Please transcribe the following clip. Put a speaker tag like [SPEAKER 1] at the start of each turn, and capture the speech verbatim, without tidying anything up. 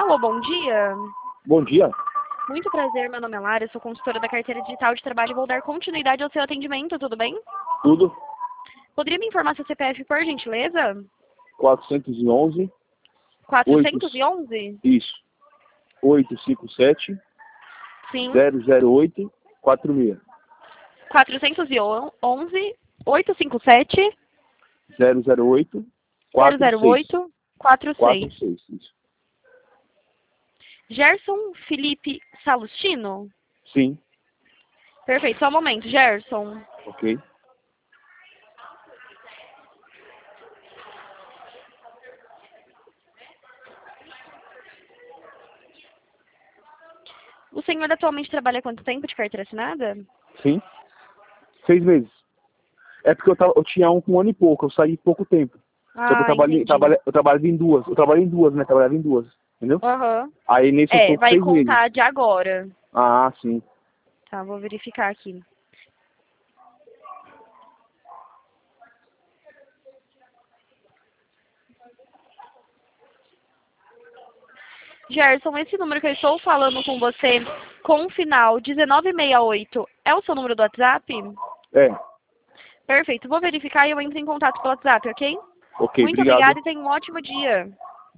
[SPEAKER 1] Alô, bom dia.
[SPEAKER 2] Bom dia.
[SPEAKER 1] Muito prazer, meu nome é Lara, sou consultora da carteira digital de trabalho e vou dar continuidade ao seu atendimento, tudo bem?
[SPEAKER 2] Tudo.
[SPEAKER 1] Poderia me informar seu C P F, por gentileza?
[SPEAKER 2] quatrocentos e onze.
[SPEAKER 1] quatrocentos e onze?
[SPEAKER 2] Isso. oitocentos e cinquenta e sete.
[SPEAKER 1] Sim.
[SPEAKER 2] zero zero oito quatro seis.
[SPEAKER 1] quatrocentos e onze, oitocentos e cinquenta e sete,
[SPEAKER 2] zero zero oito
[SPEAKER 1] zero
[SPEAKER 2] quatro
[SPEAKER 1] zero
[SPEAKER 2] seis.
[SPEAKER 1] oito, quatro seis.
[SPEAKER 2] quatro seis, isso.
[SPEAKER 1] Gerson Felipe Salustino?
[SPEAKER 2] Sim.
[SPEAKER 1] Perfeito, só um momento, Gerson.
[SPEAKER 2] Ok.
[SPEAKER 1] O senhor atualmente trabalha há quanto tempo de carteira assinada?
[SPEAKER 2] Sim. Seis meses. É porque eu, tava, eu tinha um com um ano e pouco, eu saí pouco tempo. Só que eu
[SPEAKER 1] Ah,
[SPEAKER 2] trabalhei,
[SPEAKER 1] entendi.
[SPEAKER 2] trabalhei, eu trabalhava em duas. Eu trabalhei em duas, né? Trabalhava em duas. Entendeu?
[SPEAKER 1] Aham.
[SPEAKER 2] Aí nesse eu
[SPEAKER 1] É,
[SPEAKER 2] tô com
[SPEAKER 1] vai
[SPEAKER 2] seis meses.
[SPEAKER 1] contar de agora.
[SPEAKER 2] Ah, sim.
[SPEAKER 1] Tá, vou verificar aqui. Gerson, esse número que eu estou falando com você, com o final dezenove sessenta e oito, é o seu número do WhatsApp?
[SPEAKER 2] É.
[SPEAKER 1] Perfeito, vou verificar e eu entro em contato pelo WhatsApp, ok?
[SPEAKER 2] Ok,
[SPEAKER 1] Muito
[SPEAKER 2] obrigado.
[SPEAKER 1] obrigada e tenha um ótimo dia.